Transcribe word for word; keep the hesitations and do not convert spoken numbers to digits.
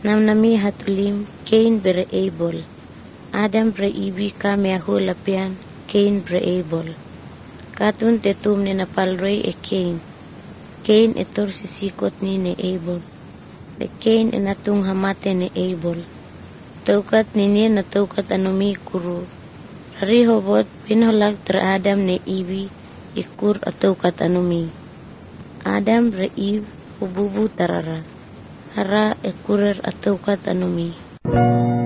Namnami hatulim Cain bere Abel. Adam bere ibi kame ahu lapian Cain bere Abel. Katun tetum ni napalroy e Cain. Cain etor sisikot ni ne Abel. E Cain enatung hamate ne Abel. Taukat nini na taukat anumi kuru. Rari hobot pinholak ter Adam ne ibi ikur ataukat anumi. Adam bere ib ububu tarara. Hara ekurer ataukat anumi.